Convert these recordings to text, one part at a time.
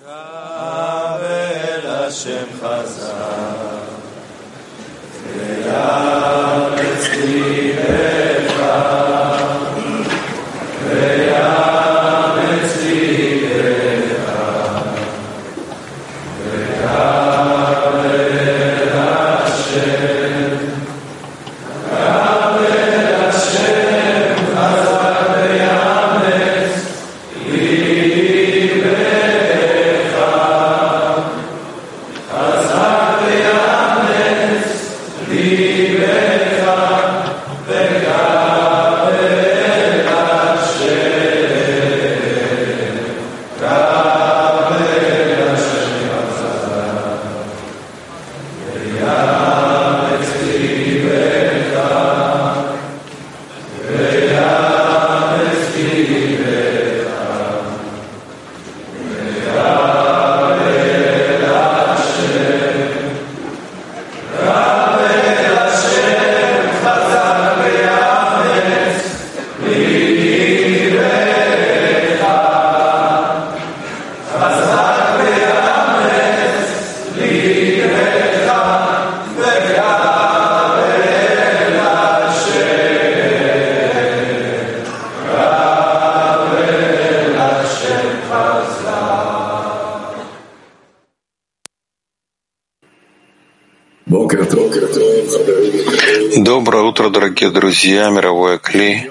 Доброе утро, дорогие друзья, мировое Кли,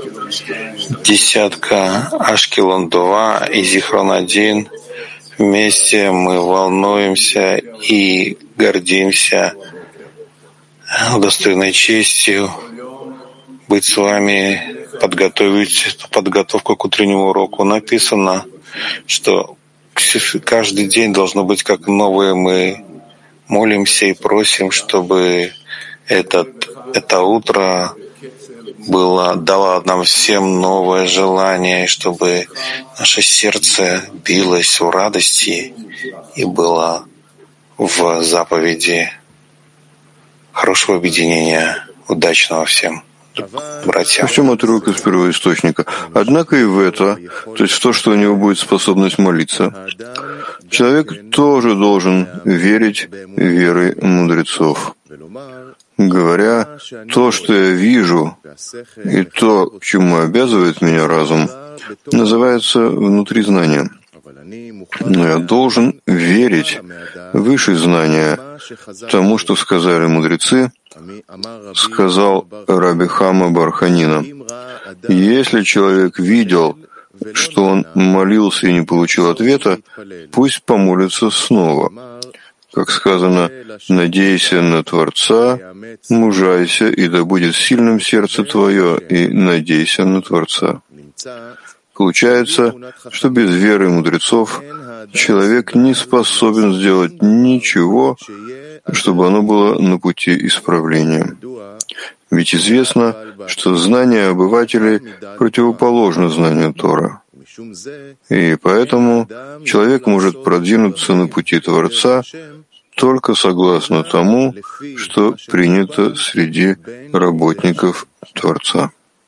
десятка Ашкелон-2 и Зихрон-1. Вместе мы волнуемся и гордимся достойной честью быть с вами, подготовить подготовку к утреннему уроку. Написано, что каждый день должно быть как новое. Мы молимся и просим, чтобы это утро дало нам всем новое желание, чтобы наше сердце билось в радости и было в заповеди хорошего объединения, удачного всем, братья. Всем отрывок из первоисточника. Однако и в это, то есть в то, что у него будет способность молиться, человек тоже должен верить верой мудрецов, говоря, то, что я вижу, и то, к чему обязывает меня разум, называется внутри знания. Но я должен верить выше знания тому, что сказали мудрецы, сказал Раби Хама бар Ханина. Если человек видел, что он молился и не получил ответа, пусть помолится снова. Как сказано, надейся на Творца, мужайся, и да будет сильным сердце твое, и надейся на Творца. Получается, что без веры мудрецов человек не способен сделать ничего, чтобы оно было на пути исправления. Ведь известно, что знание обывателей противоположно знанию Тора. И поэтому человек может продвинуться на пути Творца только согласно тому, что принято среди работников Творца.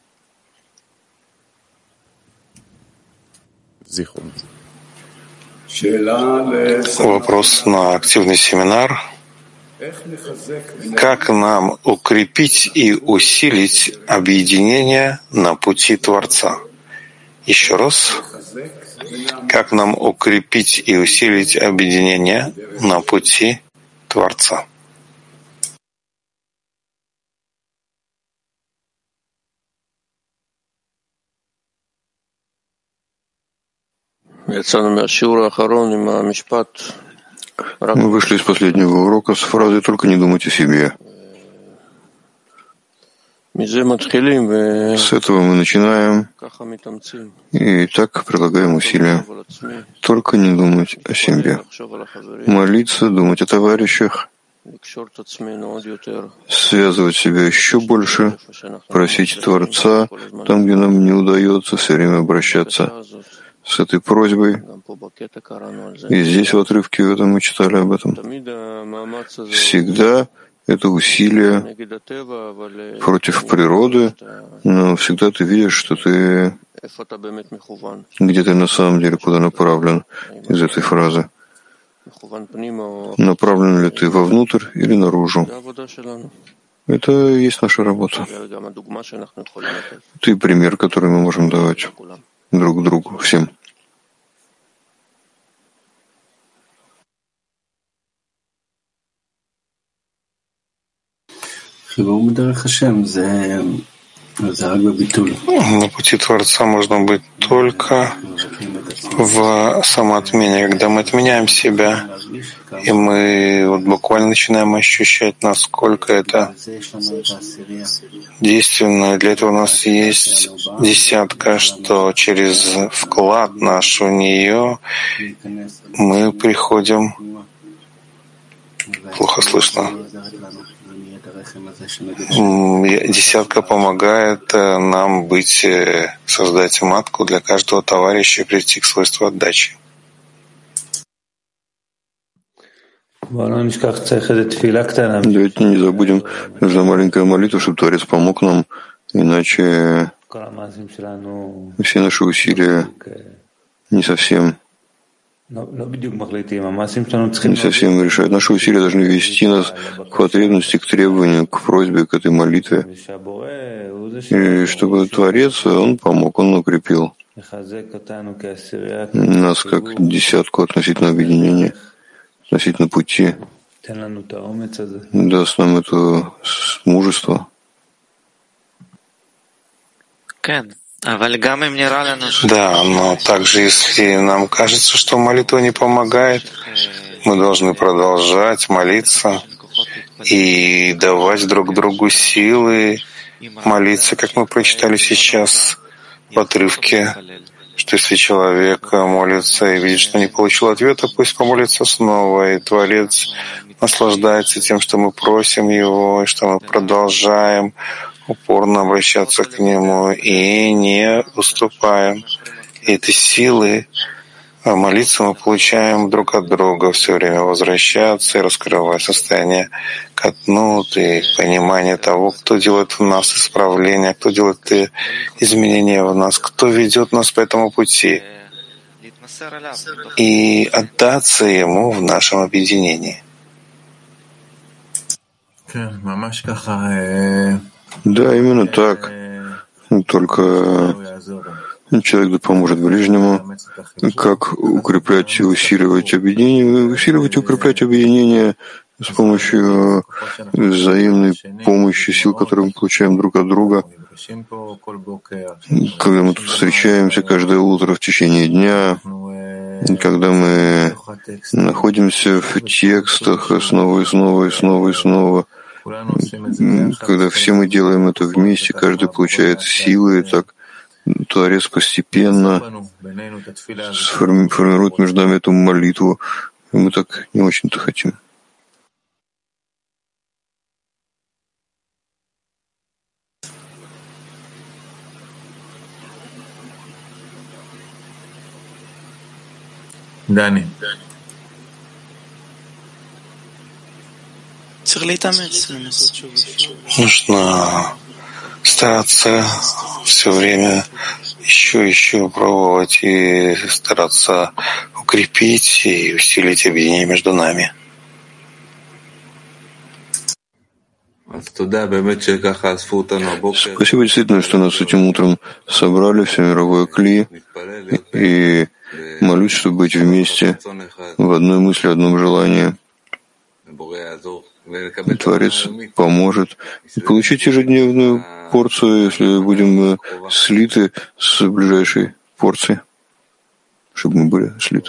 Вопрос на активный семинар. Как нам укрепить и усилить объединение на пути Творца? Еще раз. Как нам укрепить и усилить объединение на пути Творца? Мы вышли из последнего урока с фразой «Только не думать о себе». С этого мы начинаем и так прилагаем усилия. Только не думать о себе. Молиться, думать о товарищах, связывать себя еще больше, просить Творца там, где нам не удается, все время обращаться с этой просьбой. И здесь в отрывке в этом мы читали об этом. Всегда это усилие против природы, но всегда ты видишь, что ты где ты на самом деле куда направлен из этой фразы. Направлен ли ты вовнутрь или наружу? Это и есть наша работа. Это и пример, который мы можем давать друг другу, всем. На пути Творца можно быть только в самоотмене, когда мы отменяем себя, и мы вот буквально начинаем ощущать, насколько это действенно. Для этого у нас есть десятка, что через вклад наш в нее мы приходим. Плохо слышно. Десятка помогает нам создать матку для каждого товарища и прийти к свойству отдачи. Давайте не забудем, нужна маленькая молитва, чтобы Творец помог нам, иначе все наши усилия не совсем решают. Наши усилия должны вести нас к потребности, к требованию, к просьбе, к этой молитве. И чтобы Творец, Он помог, Он укрепил нас как десятку относительно объединения, относительно пути. Даст нам это мужество. Да, но также, если нам кажется, что молитва не помогает, мы должны продолжать молиться и давать друг другу силы молиться, как мы прочитали сейчас в отрывке, что если человек молится и видит, что не получил ответа, пусть помолится снова, и Творец наслаждается тем, что мы просим Его, и что мы продолжаем упорно обращаться к Нему и не уступаем. И эти силы молиться мы получаем друг от друга, все время возвращаться и раскрывать состояние катнут и понимание того, кто делает в нас исправление, кто делает изменения в нас, кто ведет нас по этому пути, и отдаться Ему в нашем объединении. Да, именно так. Только человек да поможет ближнему. Как укреплять и усиливать объединение? Усиливать и укреплять объединение с помощью взаимной помощи, сил, которые мы получаем друг от друга. Когда мы тут встречаемся каждое утро в течение дня, когда мы находимся в текстах снова и снова и снова и снова, когда все мы делаем это вместе, каждый получает силы, и так Творец постепенно формирует между нами эту молитву, и мы так не очень-то хотим. Дани. Нужно стараться все время еще пробовать и стараться укрепить и усилить объединение между нами. Спасибо действительно, что нас этим утром собрали, все мировое кли, и молюсь, чтобы быть вместе в одной мысли, одном желании. Творец поможет получить ежедневную порцию, если будем слиты с ближайшей порцией, чтобы мы были слиты.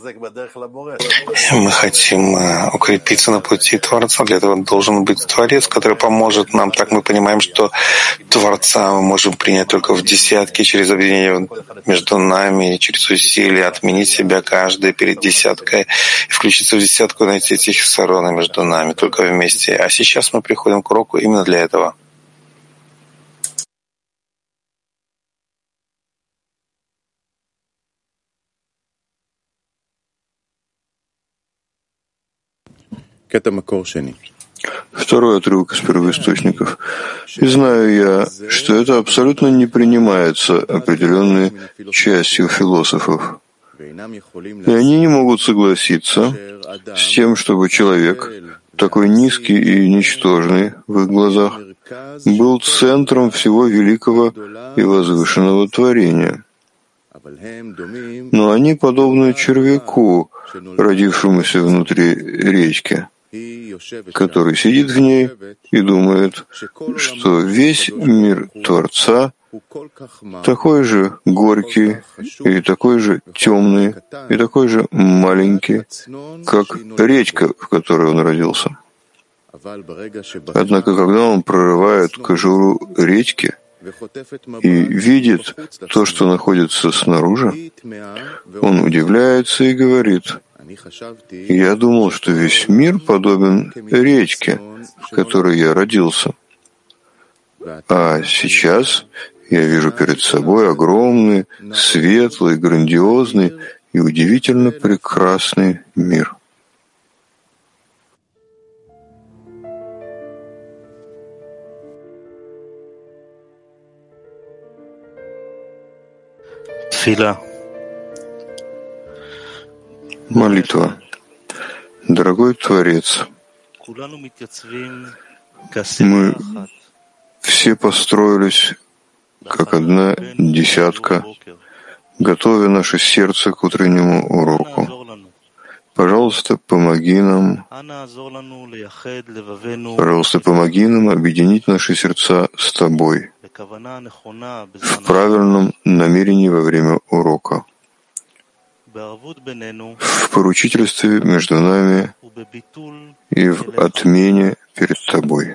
Мы хотим укрепиться на пути Творца. Для этого должен быть Творец, который поможет нам. Так мы понимаем, что Творца мы можем принять только в десятке, через объединение между нами, через усилия отменить себя каждый перед десяткой и включиться в десятку, найти этих сторон между нами, только вместе. А сейчас мы приходим к уроку именно для этого. Второй отрывок из первоисточников. «И знаю я, что это абсолютно не принимается определенной частью философов. И они не могут согласиться с тем, чтобы человек, такой низкий и ничтожный в их глазах, был центром всего великого и возвышенного творения. Но они подобны червяку, родившемуся внутри речки, который сидит в ней и думает, что весь мир Творца такой же горький, и такой же темный, и такой же маленький, как речка, в которой он родился. Однако, когда он прорывает кожуру речки и видит то, что находится снаружи, он удивляется и говорит: «Я думал, что весь мир подобен речке, в которой я родился. А сейчас я вижу перед собой огромный, светлый, грандиозный и удивительно прекрасный мир». Молитва. Дорогой Творец, мы все построились как одна десятка, готовя наше сердце к утреннему уроку. Пожалуйста, помоги нам. Пожалуйста, помоги нам объединить наши сердца с Тобой в правильном намерении во время урока, в поручительстве между нами и в отмене перед Тобой,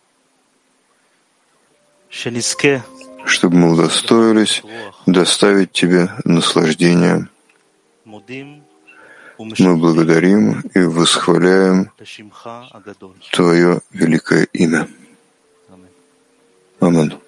чтобы мы удостоились доставить Тебе наслаждение. Мы благодарим и восхваляем Твое великое имя. Аминь.